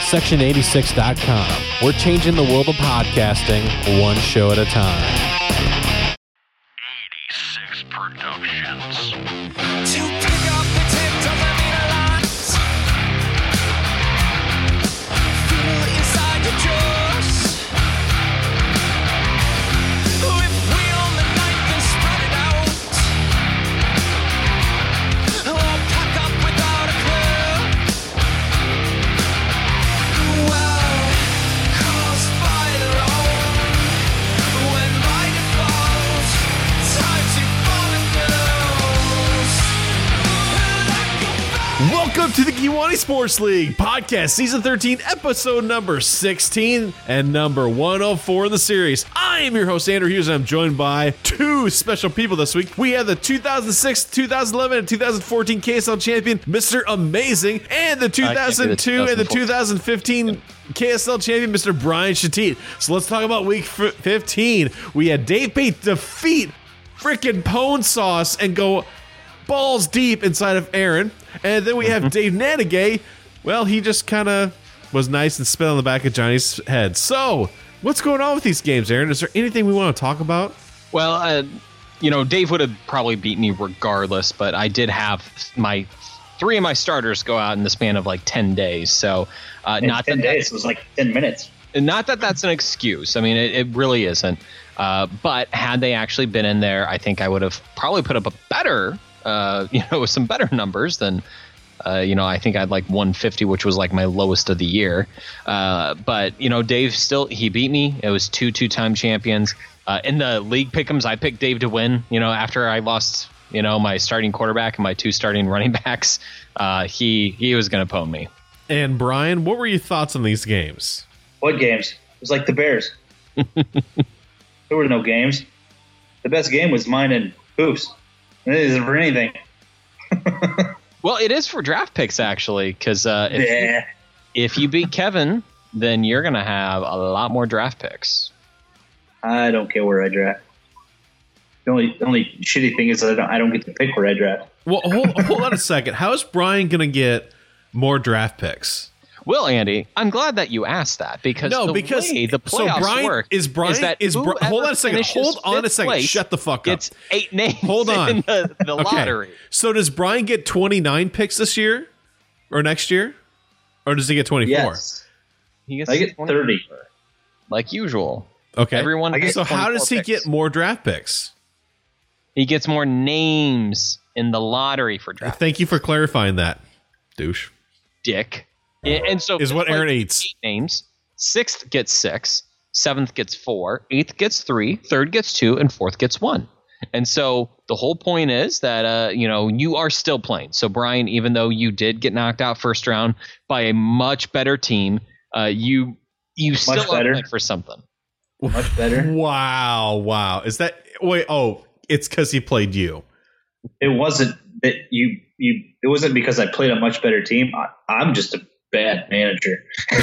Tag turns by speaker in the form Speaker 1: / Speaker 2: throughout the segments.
Speaker 1: Section86.com. We're changing the world of podcasting one show at a time.
Speaker 2: 86 Productions.
Speaker 3: To pick up the tip doesn't mean a lot. Feel inside your jaws. If we own the night, then spread it out. Or pack up without a clue. Well, caused by their own. When light falls, time to fall in love.
Speaker 4: Welcome to the Kiwani Sports League podcast, season 13, episode number 16, and number 104 in the series. I am your host, Andrew Hughes, and I'm joined by two special people this week. We have the 2006, 2011, and 2014 KSL champion, Mr. Amazing, and the 2002 and the 2015 KSL champion, Mr. Brian Shattit. So let's talk about week 15. We had Dave Pate defeat freaking Pone Sauce and go balls deep inside of Aaron. And then we have Dave Nanigay. Well, he just kind of was nice and spit on the back of Johnny's head. So, what's going on with these games, Aaron? Is there anything we want to talk about?
Speaker 5: Well, Dave would have probably beat me regardless, but I did have three of my starters go out in the span of like 10 days. So, not
Speaker 6: 10 days, it was like 10 minutes.
Speaker 5: Not that that's an excuse. I mean, it really isn't. But had they actually been in there, I think I would have probably put up a better, with some better numbers than, I think I had like 150, which was like my lowest of the year. But Dave he beat me. It was two two-time champions. In the league pick'ems, I picked Dave to win. After I lost, my starting quarterback and my two starting running backs, he was going to pwn me.
Speaker 4: And Brian, what were your thoughts on these games?
Speaker 6: What games? It was like the Bears. There were no games. The best game was mine and Hoops. It isn't for anything.
Speaker 5: Well, it is for draft picks, actually, because if you beat Kevin, then you're going to have a lot more draft picks.
Speaker 6: I don't care where I draft. The only shitty thing is that I don't get to pick where I draft.
Speaker 4: Well, hold on a second. How is Brian going to get more draft picks?
Speaker 5: Well, Andy, I'm glad that you asked that because way the playoffs work
Speaker 4: hold on a second. Hold on a second. Shut the fuck up.
Speaker 5: It's 8 names
Speaker 4: hold on.
Speaker 5: in the lottery.
Speaker 4: So does Brian get 29 picks this year or next year? Or does he get 24?
Speaker 6: Yes. I get 30.
Speaker 5: Like usual.
Speaker 4: Okay.
Speaker 5: So
Speaker 4: how does he get more draft picks?
Speaker 5: He gets more names in the lottery for draft.
Speaker 4: Thank you for clarifying that, douche.
Speaker 5: Dick. And so
Speaker 4: is what Aaron eats.
Speaker 5: 8 names. 6th gets 6. 7th gets 4. 8th gets 3. 3rd gets 2. And 4th gets 1. And so the whole point is that you are still playing. So Brian, even though you did get knocked out first round by a much better team, you still are playing for something.
Speaker 6: Much better.
Speaker 4: Wow. Is that it's because he played you.
Speaker 6: It wasn't that you. It wasn't because I played a much better team. I'm just a bad manager.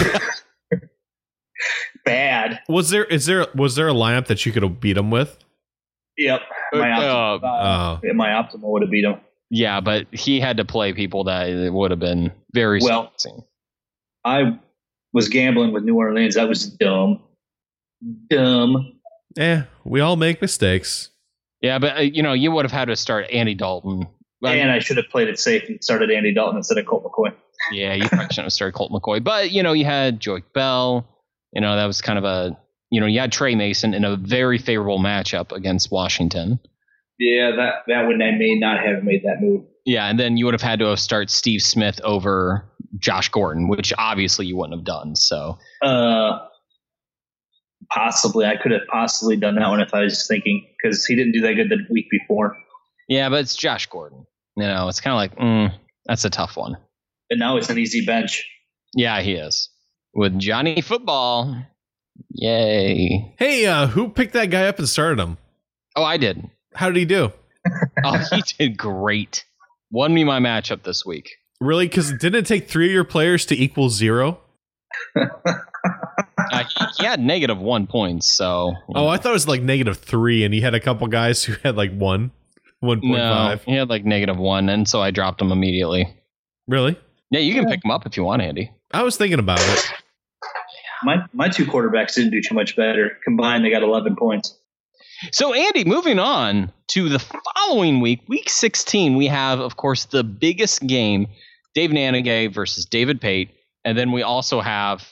Speaker 6: Bad.
Speaker 4: Was there a lineup that you could have beat him with?
Speaker 6: Yep. My optimal would have beat him.
Speaker 5: Yeah, but he had to play people that would have been very surprising.
Speaker 6: I was gambling with New Orleans. That was dumb.
Speaker 4: We all make mistakes.
Speaker 5: Yeah, but you would have had to start Andy Dalton.
Speaker 6: And I should have played it safe and started Andy Dalton instead of Colt McCoy.
Speaker 5: Yeah, you probably shouldn't have started Colt McCoy. But, you had Joique Bell. That was kind of a, you had Trey Mason in a very favorable matchup against Washington.
Speaker 6: Yeah, that would I may not have made that move.
Speaker 5: Yeah, and then you would have had to have started Steve Smith over Josh Gordon, which obviously you wouldn't have done. So,
Speaker 6: possibly. I could have possibly done that one if I was thinking, because he didn't do that good the week before.
Speaker 5: Yeah, but it's Josh Gordon. It's kind of like, that's a tough one.
Speaker 6: And now it's an easy bench.
Speaker 5: Yeah, he is. With Johnny Football. Yay.
Speaker 4: Hey, who picked that guy up and started him?
Speaker 5: Oh, I did.
Speaker 4: How did he do?
Speaker 5: He did great. Won me my matchup this week.
Speaker 4: Really? Because didn't it take 3 of your players to equal 0?
Speaker 5: He had -1 points, so...
Speaker 4: I thought it was like -3, and he had a couple guys who had like 1.5.
Speaker 5: No, he had like -1, and so I dropped him immediately.
Speaker 4: Really?
Speaker 5: Yeah, you can pick him up if you want, Andy.
Speaker 4: I was thinking about it.
Speaker 6: My two quarterbacks didn't do too much better. Combined, they got 11 points.
Speaker 5: So, Andy, moving on to the following week, week 16, we have, of course, the biggest game, Dave Nanagay versus David Pate. And then we also have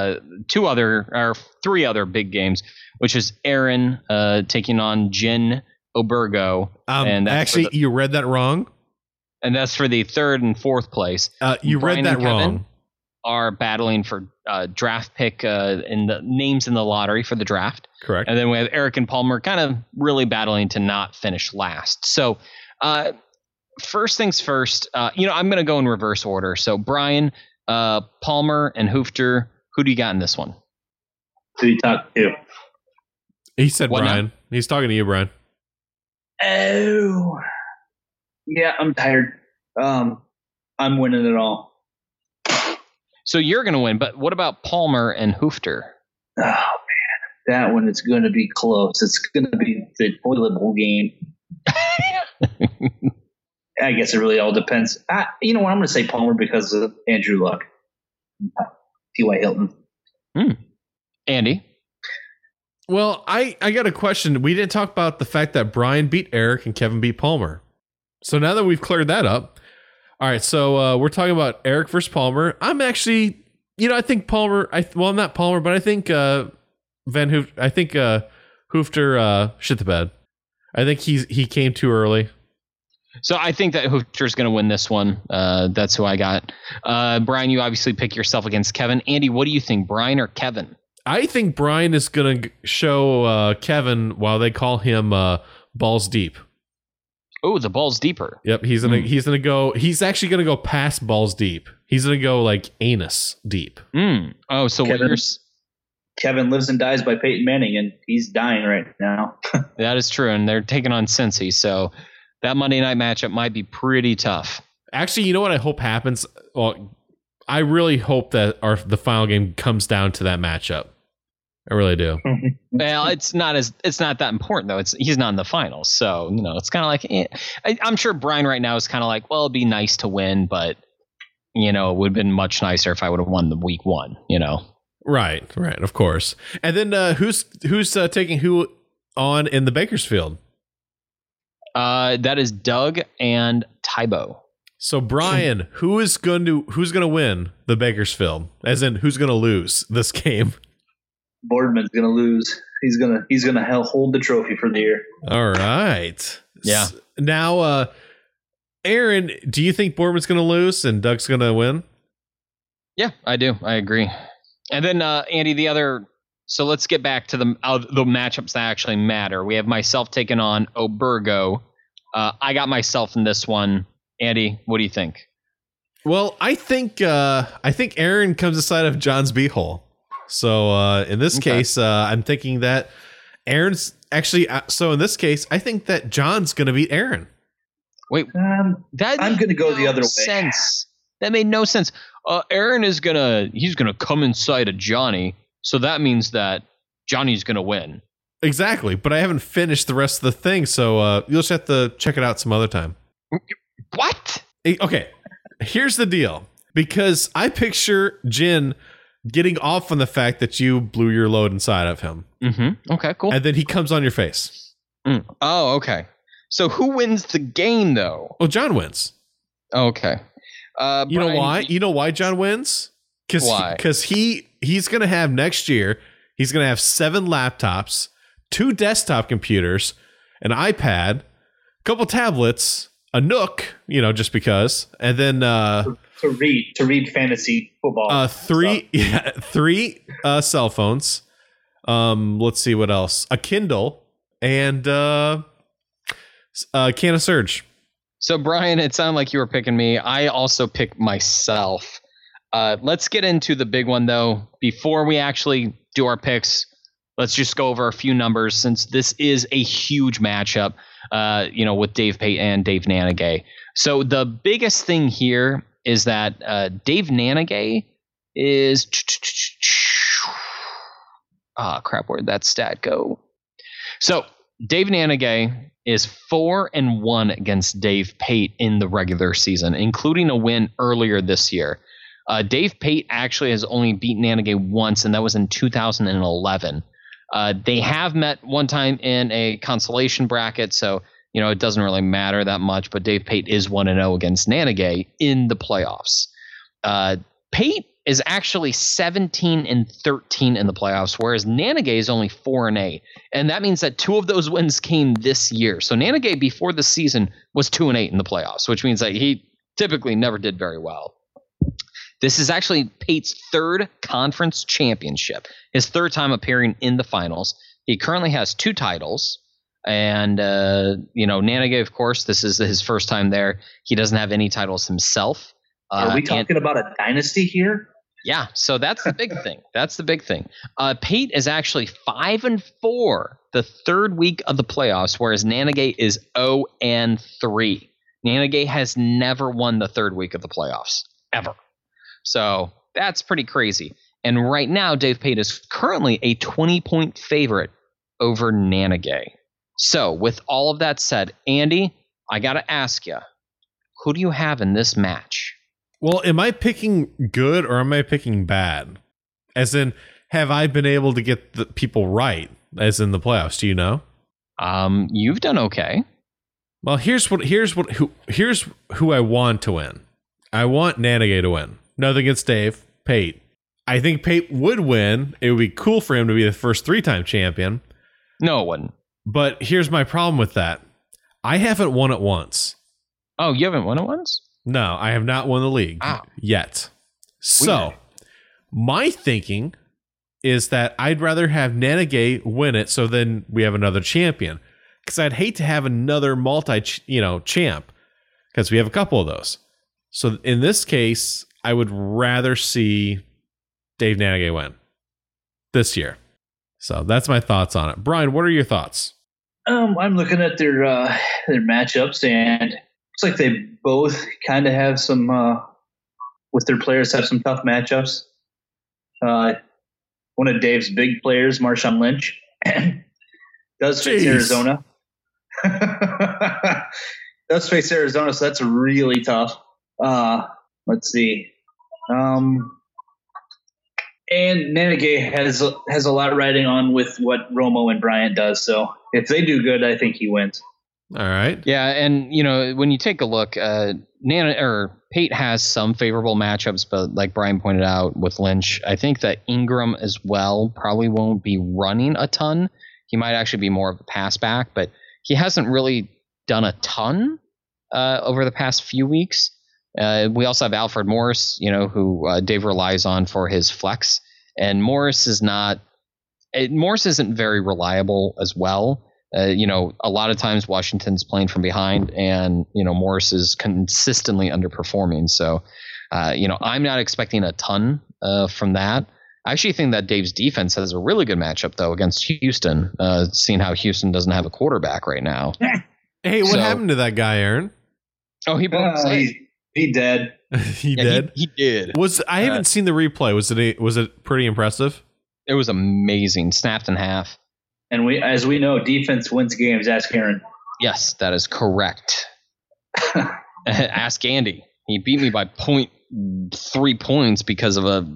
Speaker 5: three other big games, which is Aaron taking on Jen Obergo.
Speaker 4: And actually, you read that wrong.
Speaker 5: And that's for the third and fourth place.
Speaker 4: You
Speaker 5: Brian
Speaker 4: read that
Speaker 5: and Kevin
Speaker 4: wrong.
Speaker 5: Are battling for draft pick in the names in the lottery for the draft.
Speaker 4: Correct.
Speaker 5: And then we have Eric and Palmer kind of really battling to not finish last. So first things first, I'm going to go in reverse order. So Brian, Palmer, and Hoofter, who do you got in this one?
Speaker 6: Who do you talk to?
Speaker 4: He said
Speaker 5: What
Speaker 4: Brian.
Speaker 5: now?
Speaker 4: He's talking to you, Brian.
Speaker 6: Oh. Yeah, I'm tired. I'm winning it all.
Speaker 5: So you're going to win, but what about Palmer and Hoofter?
Speaker 6: Oh, man. That one is going to be close. It's going to be the toilet bowl game. I guess it really all depends. You know what? I'm going to say Palmer because of Andrew Luck. T.Y. Hilton.
Speaker 5: Andy?
Speaker 4: Well, I got a question. We didn't talk about the fact that Brian beat Eric and Kevin beat Palmer. So now that we've cleared that up, all right, so we're talking about Eric versus Palmer. I'm actually, I think Palmer, I'm not Palmer, but I think Hoofter shit the bed. I think he came too early.
Speaker 5: So I think that Hoofter's going to win this one. That's who I got. Brian, you obviously pick yourself against Kevin. Andy, what do you think, Brian or Kevin?
Speaker 4: I think Brian is going to show Kevin while they call him balls deep.
Speaker 5: Oh, the ball's deeper.
Speaker 4: Yep, he's gonna go. He's actually gonna go past balls deep. He's gonna go like anus deep.
Speaker 5: Oh, so
Speaker 6: Kevin lives and dies by Peyton Manning, and he's dying right now.
Speaker 5: That is true, and they're taking on Cincy, so that Monday night matchup might be pretty tough.
Speaker 4: Actually, you know what I hope happens? Well, I really hope that the final game comes down to that matchup. I really do.
Speaker 5: Well, it's not that important though. He's not in the finals, so it's kind of like I'm sure Brian right now is kind of like, well, it'd be nice to win, but it would have been much nicer if I would have won the week one.
Speaker 4: Right, of course. And then who's taking who on in the Bakersfield?
Speaker 5: That is Doug and Tybo.
Speaker 4: So Brian, who's going to win the Bakersfield? As in, who's going to lose this game?
Speaker 6: Boardman's going to lose. He's gonna hold the trophy for the year.
Speaker 4: All right.
Speaker 5: Yeah.
Speaker 4: Now, Aaron, do you think Boardman's going to lose and Doug's going to win?
Speaker 5: Yeah, I do. I agree. And then Andy, so let's get back to the matchups that actually matter. We have myself taking on Obergo. I got myself in this one. Andy, what do you think?
Speaker 4: Well, I think Aaron comes aside of John's beehole. So in this case, I'm thinking that Aaron's actually. So in this case, I think that John's going to beat Aaron.
Speaker 5: Wait,
Speaker 6: I'm going to go the other way.
Speaker 5: That made no sense. Aaron is he's gonna come inside of Johnny, so that means that Johnny's gonna win.
Speaker 4: Exactly, but I haven't finished the rest of the thing, so you'll just have to check it out some other time.
Speaker 5: What?
Speaker 4: Okay, here's the deal. Because I picture Jin getting off on the fact that you blew your load inside of him.
Speaker 5: Mm-hmm. Okay, cool.
Speaker 4: And then he comes on your face.
Speaker 5: Oh, okay. So who wins the game, though?
Speaker 4: Well, John wins.
Speaker 5: Okay.
Speaker 4: You know why? You know why John wins?
Speaker 5: Why?
Speaker 4: Because he's going to have next year, he's going to have 7 laptops, 2 desktop computers, an iPad, a couple tablets, a Nook, just because, and then
Speaker 6: to read fantasy football.
Speaker 4: 3 cell phones. Let's see what else. A Kindle and a can of Surge.
Speaker 5: So Brian, it sounded like you were picking me. I also picked myself. Let's get into the big one though. Before we actually do our picks, let's just go over a few numbers since this is a huge matchup. With Dave Pate and Dave Nanagay. So the biggest thing here is that Dave Nanagay is where'd that stat go? So Dave Nanagay is 4-1 against Dave Pate in the regular season, including a win earlier this year. Dave Pate actually has only beaten Nanagay once, and that was in 2011. They have met one time in a consolation bracket, so it doesn't really matter that much. But Dave Pate is 1-0 against Nanagay in the playoffs. Pate is actually 17-13 in the playoffs, whereas Nanagay is only 4-8, and that means that 2 of those wins came this year. So Nanagay before the season was 2-8 in the playoffs, which means that he typically never did very well. This is actually Pate's 3rd conference championship, his 3rd time appearing in the finals. He currently has 2 titles, and Nanagay, of course, this is his first time there. He doesn't have any titles himself.
Speaker 6: Are we talking about a dynasty here?
Speaker 5: Yeah, so that's the big thing. That's the big thing. Pate is actually 5-4 the 3rd week of the playoffs, whereas Nanagay is 0-3. Nanagay has never won the 3rd week of the playoffs, ever. So that's pretty crazy. And right now, Dave Pate is currently a 20-point favorite over Nanagay. So with all of that said, Andy, I got to ask you, who do you have in this match?
Speaker 4: Well, am I picking good or am I picking bad? As in, have I been able to get the people right, as in the playoffs? Do you know?
Speaker 5: You've done okay.
Speaker 4: Well, here's who I want to win. I want Nanagay to win. Nothing against Dave Pate. I think Pate would win. It would be cool for him to be the first 3-time champion.
Speaker 5: No, it wouldn't.
Speaker 4: But here's my problem with that. I haven't won it once.
Speaker 5: Oh, you haven't won it once?
Speaker 4: No, I have not won the league yet. So, my thinking is that I'd rather have Nanagay win it so then we have another champion. Because I'd hate to have another champ. Because we have a couple of those. So, in this case, I would rather see Dave Nanagay win this year. So, that's my thoughts on it. Brian, what are your thoughts?
Speaker 6: I'm looking at their matchups, and looks like they both kind of have some, with their players, have some tough matchups. One of Dave's big players, Marshawn Lynch, does face Arizona. Does face Arizona, so that's really tough. Let's see. And Nanagay has a lot riding on with what Romo and Bryant does. So if they do good, I think he wins.
Speaker 4: All right.
Speaker 5: Yeah, and when you take a look, Pate has some favorable matchups, but like Brian pointed out with Lynch, I think that Ingram as well probably won't be running a ton. He might actually be more of a pass back, but he hasn't really done a ton over the past few weeks. We also have Alfred Morris, who Dave relies on for his flex, and Morris isn't very reliable as well. A lot of times Washington's playing from behind, and Morris is consistently underperforming. So, I'm not expecting a ton from that. I actually think that Dave's defense has a really good matchup though against Houston. Seeing how Houston doesn't have a quarterback right now.
Speaker 4: Hey, what happened to that guy, Aaron?
Speaker 5: Oh, he broke his leg.
Speaker 6: He dead.
Speaker 4: He did.
Speaker 5: He did.
Speaker 4: I haven't seen the replay. Was it pretty impressive?
Speaker 5: It was amazing. Snapped in half.
Speaker 6: And as we know, defense wins games. Ask Aaron.
Speaker 5: Yes, that is correct. Ask Andy. He beat me by 0.3 points because of a.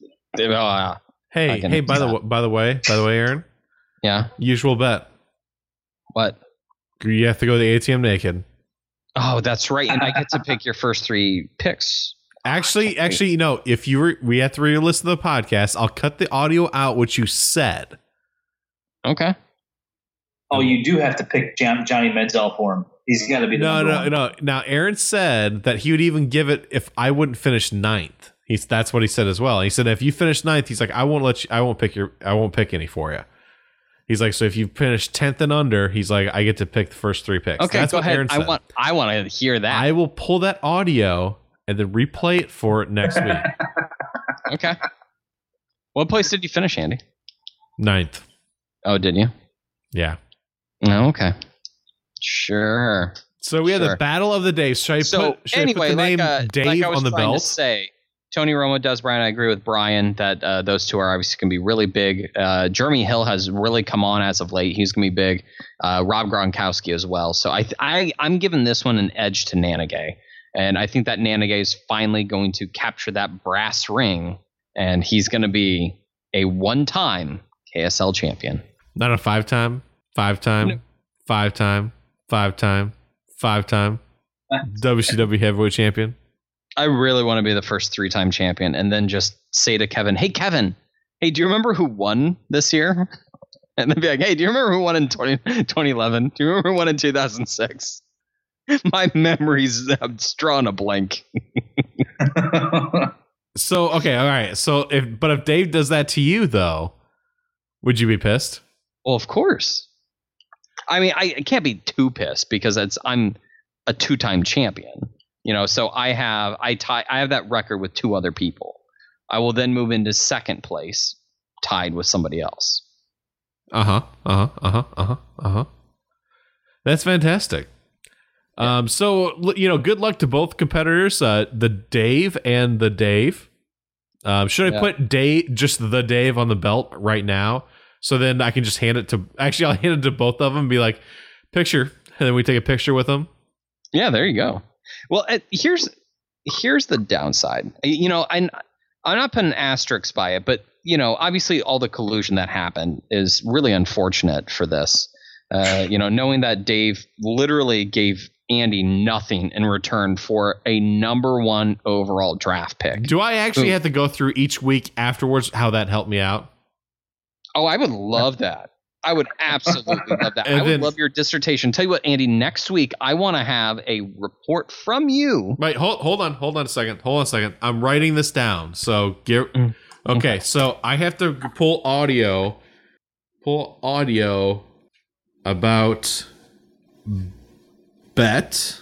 Speaker 4: Hey! By the way, Aaron.
Speaker 5: Yeah.
Speaker 4: Usual bet. What? You have to go to the ATM naked.
Speaker 5: Oh, that's right, and I get to pick your first 3 picks.
Speaker 4: Actually, if we have to re-listen to the podcast, I'll cut the audio out what you said.
Speaker 5: Okay.
Speaker 6: Oh, you do have to pick Johnny Manziel for him. He's got to be the number one.
Speaker 4: No. Now, Aaron said that he would even give it if I wouldn't finish 9th. That's what he said as well. He said if you finish 9th, he's like, I won't pick any for you. He's like, so if you finish 10th and under, he's like, I get to pick the first 3 picks.
Speaker 5: Okay,
Speaker 4: that's
Speaker 5: go
Speaker 4: what
Speaker 5: ahead.
Speaker 4: Aaron said.
Speaker 5: I want to hear that.
Speaker 4: I will pull that audio and then replay it for next week.
Speaker 5: Okay. What place did you finish, Andy?
Speaker 4: 9th.
Speaker 5: Oh, did you?
Speaker 4: Yeah.
Speaker 5: Oh, okay. Sure.
Speaker 4: So we had the battle of the day. Should I put the name Dave on the belt?
Speaker 5: To say, Tony Romo does, Brian. I agree with Brian that those two are obviously going to be really big. Jeremy Hill has really come on as of late. He's going to be big. Rob Gronkowski as well. So I'm giving this one an edge to Nanagay. And I think that Nanage is finally going to capture that brass ring, and he's going to be a one-time KSL champion.
Speaker 4: Not a five-time WCW heavyweight champion.
Speaker 5: I really want to be the first 3-time champion, and then just say to Kevin, hey, do you remember who won this year? And then be like, hey, do you remember who won in 2011? Do you remember who won in 2006? My memories, I'm drawing a blank.
Speaker 4: So, okay, all right. So, if Dave does that to you, though, would you be pissed?
Speaker 5: Well, of course. I mean, I can't be too pissed because I'm a 2-time champion. So I have that record with 2 other people. I will then move into second place, tied with somebody else.
Speaker 4: That's fantastic. So good luck to both competitors, the Dave and the Dave. Should I put just the Dave on the belt right now? So then I can just hand it to. Actually, I'll hand it to both of them. And be like, picture, and then we take a picture with them.
Speaker 5: Yeah, there you go. Well, here's the downside. I'm not putting an asterisk by it, but obviously all the collusion that happened is really unfortunate for this. Knowing that Dave literally gave Andy nothing in return for a number 1 overall draft pick.
Speaker 4: Do I actually have to go through each week afterwards how that helped me out?
Speaker 5: Oh, I would love that. I would absolutely love that. I would love your dissertation. Tell you what, Andy, next week I want to have a report from you.
Speaker 4: Wait, hold on a second. I'm writing this down. So okay. So I have to pull audio about bet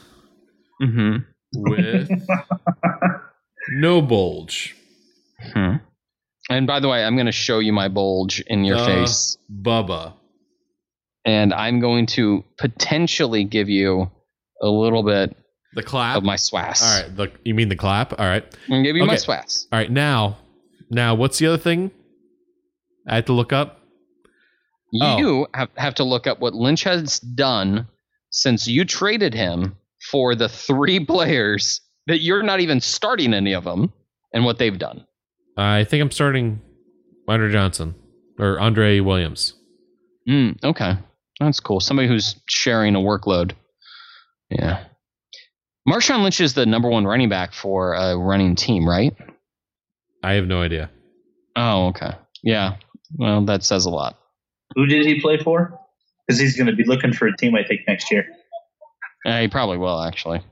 Speaker 4: with no bulge.
Speaker 5: And by the way, I'm going to show you my bulge in your face.
Speaker 4: Bubba.
Speaker 5: And I'm going to potentially give you a little bit
Speaker 4: the clap
Speaker 5: of my swass.
Speaker 4: All right. You mean the clap? All right.
Speaker 5: I'm going to give you my swass.
Speaker 4: All right. Now, what's the other thing I have to look up?
Speaker 5: You have to look up what Lynch has done since you traded him for the 3 players that you're not even starting any of them and what they've done.
Speaker 4: I think I'm starting Andre Johnson or Andre Williams.
Speaker 5: Okay. That's cool. Somebody who's sharing a workload. Yeah. Marshawn Lynch is the number 1 running back for a running team, right?
Speaker 4: I have no idea.
Speaker 5: Oh, okay. Yeah. Well, that says a lot.
Speaker 6: Who did he play for? Because he's going to be looking for a team, I think, next year.
Speaker 5: He probably will, actually.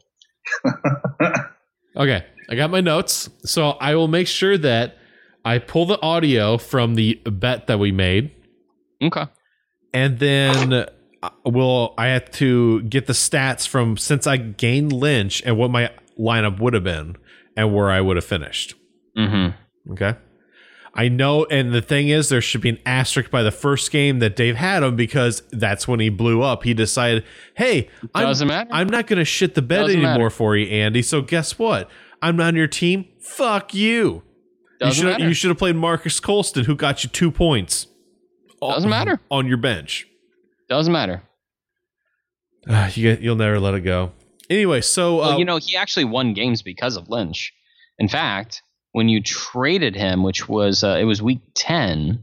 Speaker 4: Okay, I got my notes. So I will make sure that I pull the audio from the bet that we made.
Speaker 5: Okay.
Speaker 4: And then I have to get the stats from since I gained Lynch and what my lineup would have been and where I would have finished. Okay. I know, and the thing is, there should be an asterisk by the first game that Dave had him because that's when he blew up. He decided, hey, I'm not going to shit the bed anymore for you, Andy. So guess what? I'm not on your team. Fuck you. You should have played Marcus Colston, who got you 2 points.
Speaker 5: Doesn't matter.
Speaker 4: On your bench.
Speaker 5: Doesn't matter.
Speaker 4: You'll never let it go. Anyway, so...
Speaker 5: he actually won games because of Lynch. In fact... when you traded him, which was it was week 10,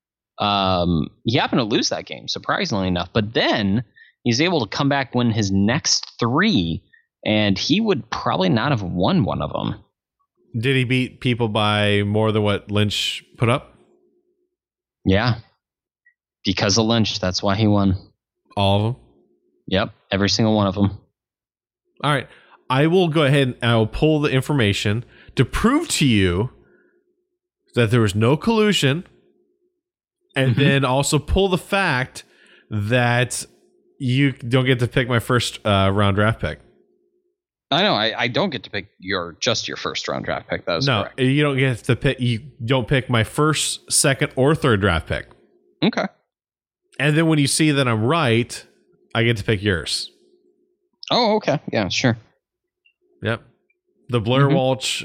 Speaker 5: he happened to lose that game, surprisingly enough. But then he's able to come back, win his next 3, and he would probably not have won one of them.
Speaker 4: Did he beat people by more than what Lynch put up?
Speaker 5: Yeah. Because of Lynch, that's why he won.
Speaker 4: All of them?
Speaker 5: Yep, every single one of them.
Speaker 4: All right. I will go ahead and I will pull the information to prove to you that there was no collusion, and then also pull the fact that you don't get to pick my first round draft pick.
Speaker 5: I know. I don't get to pick your first round draft pick. That was correct.
Speaker 4: You don't get to pick. You don't pick my first, second, or third draft pick.
Speaker 5: Okay.
Speaker 4: And then when you see that I'm right, I get to pick yours.
Speaker 5: Oh, okay. Yeah, sure.
Speaker 4: Yep. The Blair Walsh,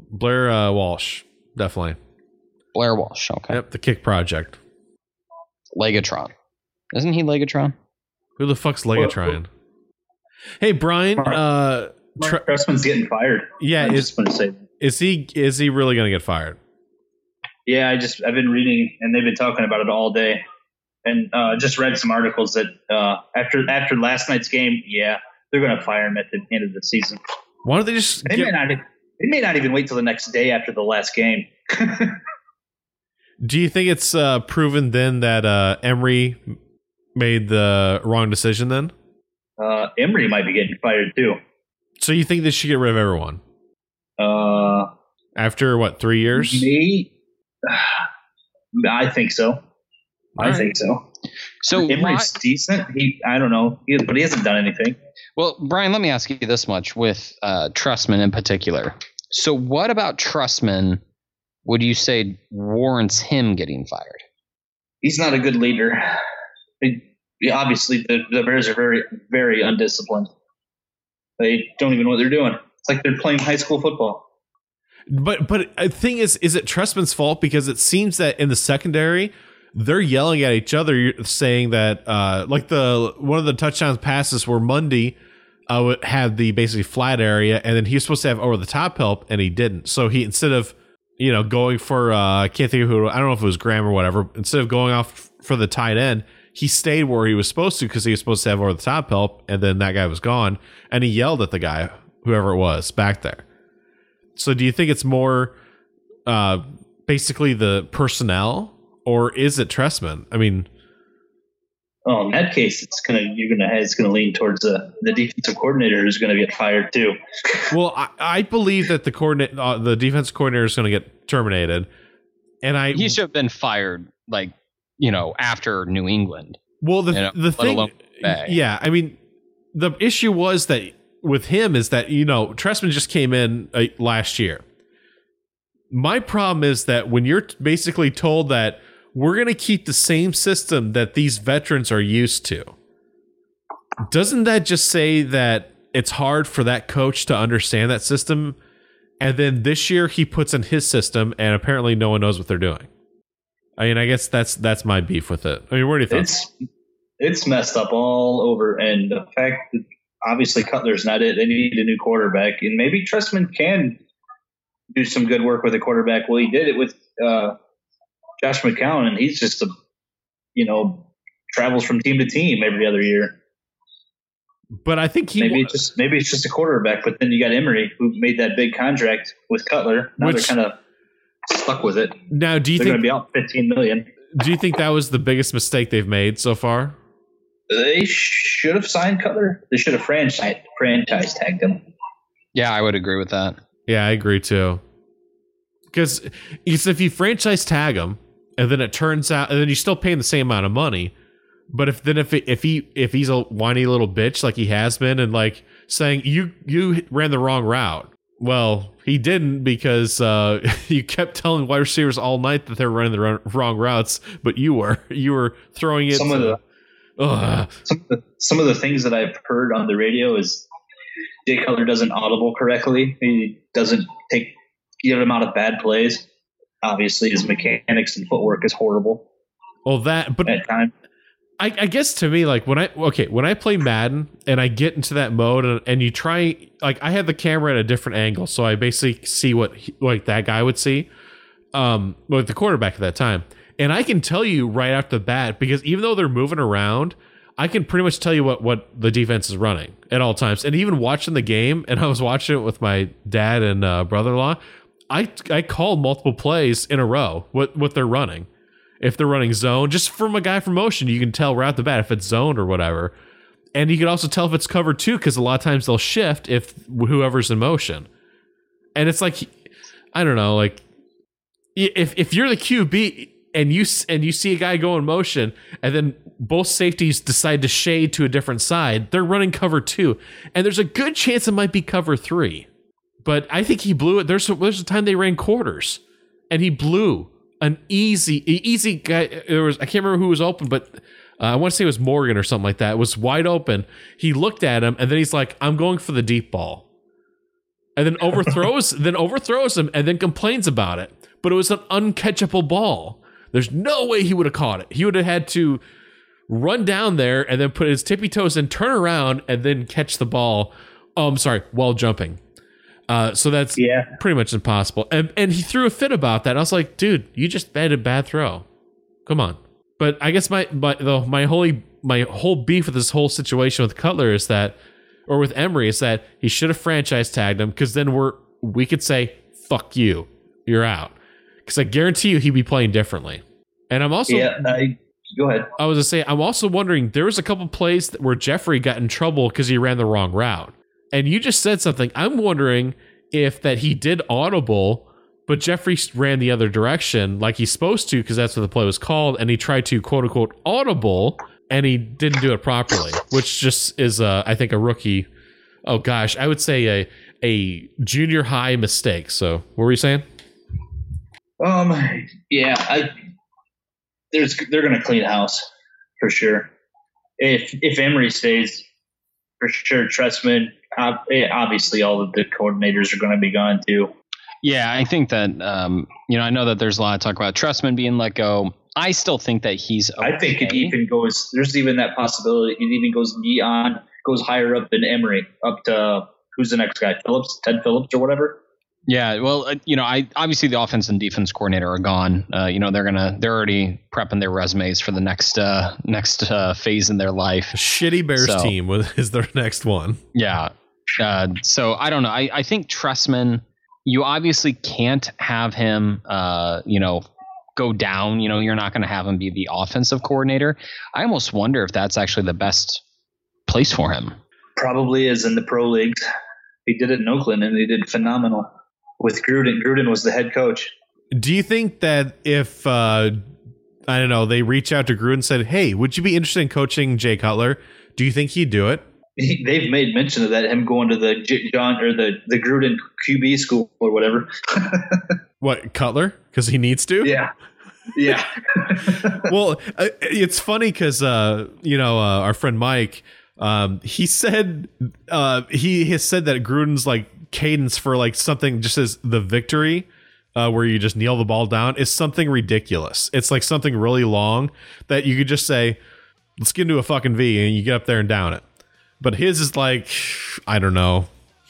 Speaker 4: definitely.
Speaker 5: Blair Walsh, okay.
Speaker 4: Yep, the Kick Project.
Speaker 5: Legatron. Isn't he Legatron?
Speaker 4: Who the fuck's Legatron? Hey, Brian,
Speaker 6: Mark Trestman's getting fired.
Speaker 4: Yeah,
Speaker 6: I'm just going to say.
Speaker 4: Is he really going to get fired?
Speaker 6: Yeah, I've been reading, and they've been talking about it all day, and just read some articles that after last night's game, yeah, they're going to fire him at the end of the season.
Speaker 4: Why don't they just?
Speaker 6: They may not even wait till the next day after the last game.
Speaker 4: Do you think it's proven then that Emery made the wrong decision then?
Speaker 6: Emery might be getting fired too.
Speaker 4: So you think they should get rid of everyone? After what, 3 years?
Speaker 6: Me, I think so. I think so.
Speaker 5: So
Speaker 6: Emery's decent. I don't know, but he hasn't done anything.
Speaker 5: Well, Brian, let me ask you this much with Trestman in particular. So what about Trestman would you say warrants him getting fired?
Speaker 6: He's not a good leader. Obviously, the Bears are very, very undisciplined. They don't even know what they're doing. It's like they're playing high school football.
Speaker 4: But the thing is it Trestman's fault? Because it seems that in the secondary, they're yelling at each other, saying that like one of the touchdown passes where Mundy had the basically flat area, and then he was supposed to have over the top help, and he didn't. So he, instead of going for I can't think of who, I don't know if it was Graham or whatever, instead of going off for the tight end, he stayed where he was supposed to because he was supposed to have over the top help, and then that guy was gone, and he yelled at the guy, whoever it was back there. So do you think it's more basically the personnel, or is it Trestman? I mean,
Speaker 6: in that case, it's gonna lean towards the defensive coordinator who's going to get fired too.
Speaker 4: Well, I believe that the defensive coordinator is going to get terminated, and he
Speaker 5: should have been fired after New England.
Speaker 4: Well, the thing, yeah, I mean, the issue was that with him is that Trestman just came in last year. My problem is that when you're basically told that we're going to keep the same system that these veterans are used to, doesn't that just say that it's hard for that coach to understand that system? And then this year he puts in his system, and apparently no one knows what they're doing. I mean, I guess that's my beef with it. I mean, what do you think?
Speaker 6: It's messed up all over, and the fact that obviously Cutler's not it. They need a new quarterback, and maybe Trestman can do some good work with a quarterback. Well, he did it with Josh McCown, and he's just travels from team to team every other year.
Speaker 4: But I think
Speaker 6: maybe it's just a quarterback. But then you got Emery, who made that big contract with Cutler. Now they're kind of stuck with it.
Speaker 4: Now, do you think
Speaker 6: they're going to be out $15 million?
Speaker 4: Do you think that was the biggest mistake they've made so far?
Speaker 6: They should have signed Cutler. They should have franchise tagged him.
Speaker 5: Yeah, I would agree with that.
Speaker 4: Yeah, I agree too. Because if you franchise tag him, and then it turns out, and then you're still paying the same amount of money, but if he's a whiny little bitch like he has been, and like saying you ran the wrong route, well, he didn't, because you kept telling wide receivers all night that they were running the wrong routes, but you were throwing it.
Speaker 6: Some of the things that I've heard on the radio is Jay Cutler doesn't audible correctly. He doesn't give him out of bad plays. Obviously, his mechanics and footwork is horrible.
Speaker 4: Well, at time. I guess to me, like when I play Madden and I get into that mode and you try, like I have the camera at a different angle, so I basically see what that guy would see, the quarterback at that time. And I can tell you right off the bat, because even though they're moving around, I can pretty much tell you what the defense is running at all times. And even watching the game, and I was watching it with my dad and brother-in-law, I called multiple plays in a row what they're running. If they're running zone, just from a guy from motion, you can tell right off the bat if it's zoned or whatever. And you can also tell if it's cover two, because a lot of times they'll shift if whoever's in motion. And it's like, I don't know, like if you're the QB and you see a guy go in motion, and then both safeties decide to shade to a different side, they're running cover two, and there's a good chance it might be cover three. But I think he blew it. There's a time they ran quarters, and he blew an easy guy. I can't remember who was open, but I want to say it was Morgan or something like that. It was wide open. He looked at him, and then he's like, "I'm going for the deep ball," and then overthrows him, and then complains about it. But it was an uncatchable ball. There's no way he would have caught it. He would have had to run down there and then put his tippy toes in, turn around, and then catch the ball Oh, I'm sorry, while jumping. So that's pretty much impossible. And he threw a fit about that. I was like, dude, you just made a bad throw. Come on. But I guess my whole beef with this whole situation with Cutler is that, or with Emery, is that he should have franchise tagged him, because then we could say, fuck you, you're out. Because I guarantee you he'd be playing differently. And I'm also...
Speaker 6: Go ahead.
Speaker 4: I was going to say, I'm also wondering, there was a couple plays where Jeffrey got in trouble because he ran the wrong route. And you just said something. I'm wondering if that he did audible, but Jeffrey ran the other direction like he's supposed to, because that's what the play was called, and he tried to quote unquote audible, and he didn't do it properly, which just is, I think, a rookie. Oh gosh, I would say a junior high mistake. So what were you saying?
Speaker 6: They're going to clean house for sure. If Emery stays, for sure, Trestman. Obviously, all of the coordinators are going to be gone too.
Speaker 5: Yeah, I think that I know that there's a lot of talk about Trestman being let go. I still think that he's okay.
Speaker 6: I think it even goes. There's even that possibility. It even goes higher up than Emery, up to who's the next guy? Ted Phillips or whatever.
Speaker 5: Yeah, well, I obviously the offense and defense coordinator are gone. They're already prepping their resumes for the next phase in their life.
Speaker 4: Shitty Bears team is their next one.
Speaker 5: Yeah. So I don't know. I think Trestman, you obviously can't have him, go down. You're not going to have him be the offensive coordinator. I almost wonder if that's actually the best place for him.
Speaker 6: Probably is in the pro leagues. He did it in Oakland, and he did phenomenal. With Gruden. Gruden was the head coach.
Speaker 4: Do you think that if, they reach out to Gruden and said, hey, would you be interested in coaching Jay Cutler? Do you think he'd do it?
Speaker 6: They've made mention of that, him going to the the Gruden QB school or whatever.
Speaker 4: What, Cutler? Because he needs to?
Speaker 6: Yeah.
Speaker 4: Well, it's funny because, our friend Mike, he said he has said that Gruden's like cadence for like something just as the victory, where you just kneel the ball down, is something ridiculous. It's like something really long that you could just say, let's get into a fucking V, and you get up there and down it. But his is like, I don't know,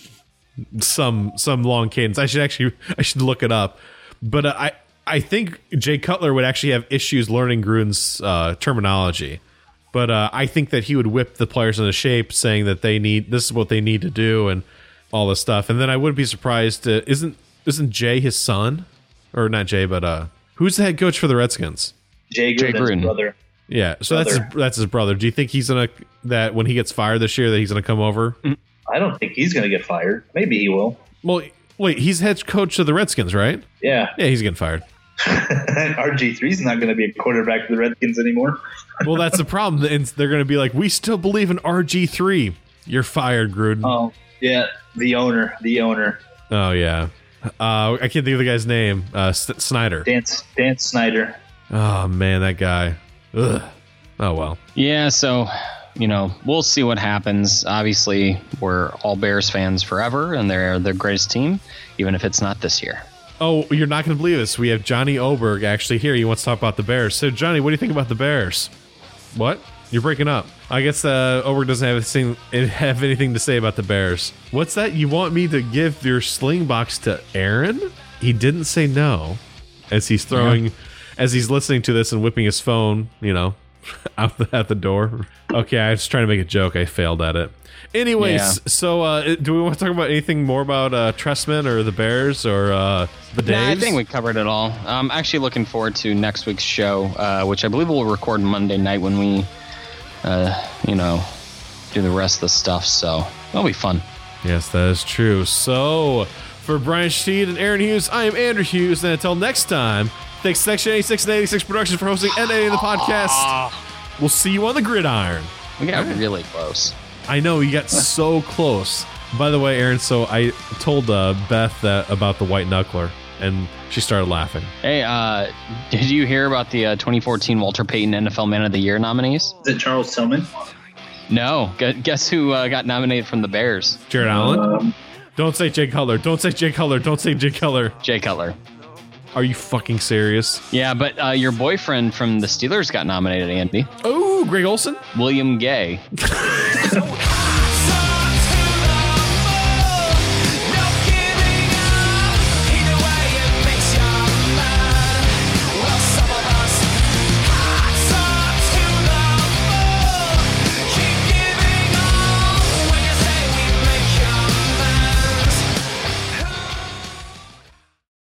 Speaker 4: some long cadence. I should look it up. But I think Jay Cutler would actually have issues learning Gruden's terminology. But I think that he would whip the players into shape, saying that this is what they need to do and all this stuff. And then I wouldn't be surprised. Isn't Jay his son? Or not Jay, but who's the head coach for the Redskins?
Speaker 6: Jay Gruden's brother.
Speaker 4: Yeah, so that's his brother. Do you think he's that when he gets fired this year that he's gonna come over?
Speaker 6: I don't think he's gonna get fired. Maybe he will.
Speaker 4: Well, wait, he's head coach of the Redskins, right?
Speaker 6: Yeah.
Speaker 4: Yeah, he's getting fired.
Speaker 6: RG3's not going to be a quarterback for the Redskins anymore.
Speaker 4: Well, that's the problem. And they're going to be like, we still believe in RG3. You're fired, Gruden.
Speaker 6: Oh, yeah. The owner.
Speaker 4: Oh, yeah. I can't think of the guy's name. Snyder.
Speaker 6: Dan Snyder.
Speaker 4: Oh, man, that guy. Ugh. Oh, well.
Speaker 5: Yeah, so, we'll see what happens. Obviously, we're all Bears fans forever, and they're the greatest team, even if it's not this year.
Speaker 4: Oh, you're not going to believe this. We have Johnny Oberg actually here. He wants to talk about the Bears. So, Johnny, what do you think about the Bears? What? You're breaking up. I guess Oberg doesn't have anything to say about the Bears. What's that? You want me to give your sling box to Aaron? He didn't say no as he's listening to this and whipping his phone, out at the door. Okay, I was trying to make a joke. I failed at it. Anyways, So do we want to talk about anything more about Trestman or the Bears or the Daves?
Speaker 5: I think we covered it all. I'm actually looking forward to next week's show, which I believe we'll record Monday night when we, do the rest of the stuff. So that'll be fun.
Speaker 4: Yes, that is true. So for Brian Steed and Aaron Hughes, I am Andrew Hughes. And until next time, thanks Section 86 and 86 Productions for hosting NA in the podcast. We'll see you on the gridiron.
Speaker 5: We got really close.
Speaker 4: I know, you got so close. By the way, Aaron, so I told Beth about the white knuckler, and she started laughing.
Speaker 5: Hey, did you hear about the 2014 Walter Payton NFL Man of the Year nominees?
Speaker 6: Is it Charles Tillman?
Speaker 5: No. Guess who got nominated from the Bears?
Speaker 4: Jared Allen? Don't say Jay Cutler. Don't say Jay Cutler. Don't say Jay Cutler.
Speaker 5: Jay Cutler.
Speaker 4: Are you fucking serious?
Speaker 5: Yeah, but your boyfriend from the Steelers got nominated, Andy.
Speaker 4: Oh, Greg Olsen?
Speaker 5: William Gay.